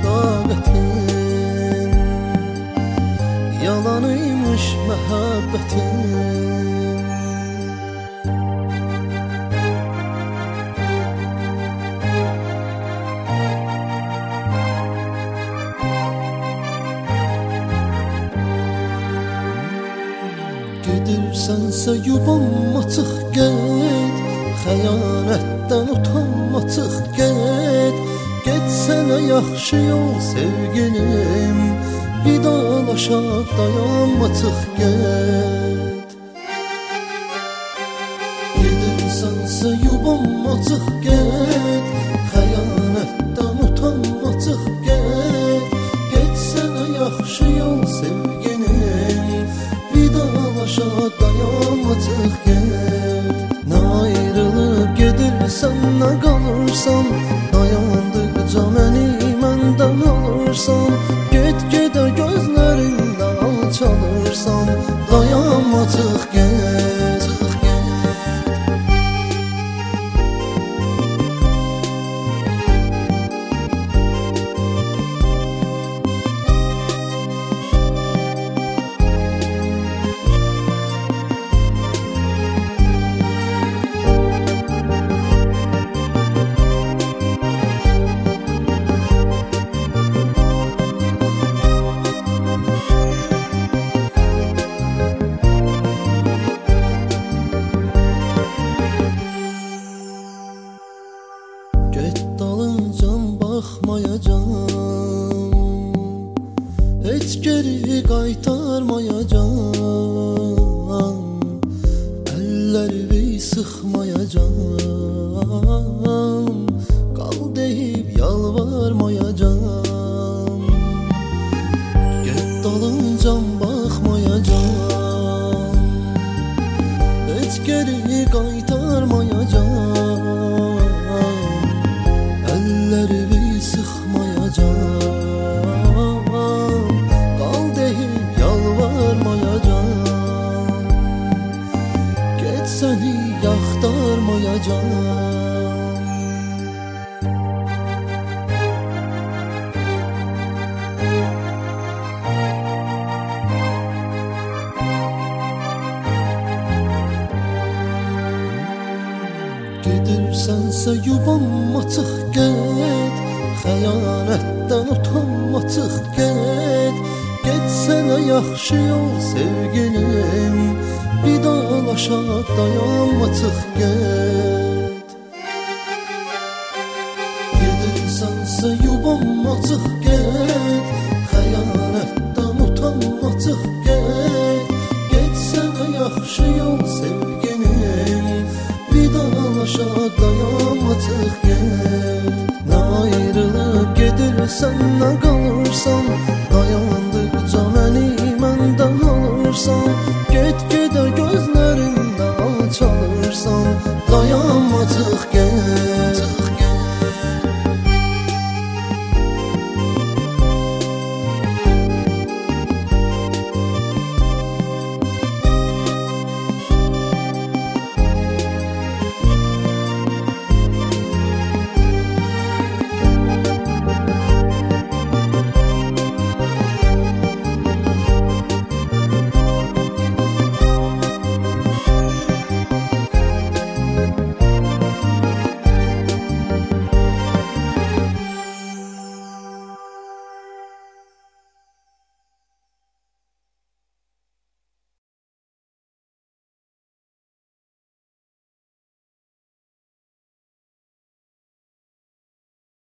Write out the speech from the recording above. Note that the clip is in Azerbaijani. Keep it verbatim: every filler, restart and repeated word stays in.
sədaqətin, yalanıymış məhəbbətin. Gedirsənsə yubanma çıx get, xəyanətdən utanma çıx get. Getsənə yaxşı yol sevgilim, vidalaşa dayanma çıx get. Gedirsənsə yubanma çıx get, xəyanətdən utanma çıx get. Getsənə yaxşı yol sevgilim, vidalaşa dayanma çıx get. Nə ayrılıb gedirsən, nə qalırsan, dayandıqca məni məndən alırsan. Get-gedə gözlərində alçalırsan, dayanma çıx get, çıx get. Get dalıncan baxmayacam, heç geri qaytarmayacam. Əllərimi sıxmayacam, qal deyib yalvarmayacam. Get dalıncan baxmayacam, heç geri qaytarmayacam. Əllərimi sıxmayacam, qal deyib yalvarmayacam. Get səni yaxtarmayacam. Gedirsənsə yubanma çıx get, xəyanətdən utanma çıx get. Getsənə yaxşı yol sevgilim, vidalaşa dayanma çıx get. Gedirsənsə yubanma çıx get, xəyanətdən utanma çıx get. Getsənə yaxşı yol sevgilim, vidalaşa dayanma çıx get. Nə ayrılıb gedirsən, nə qalırsan,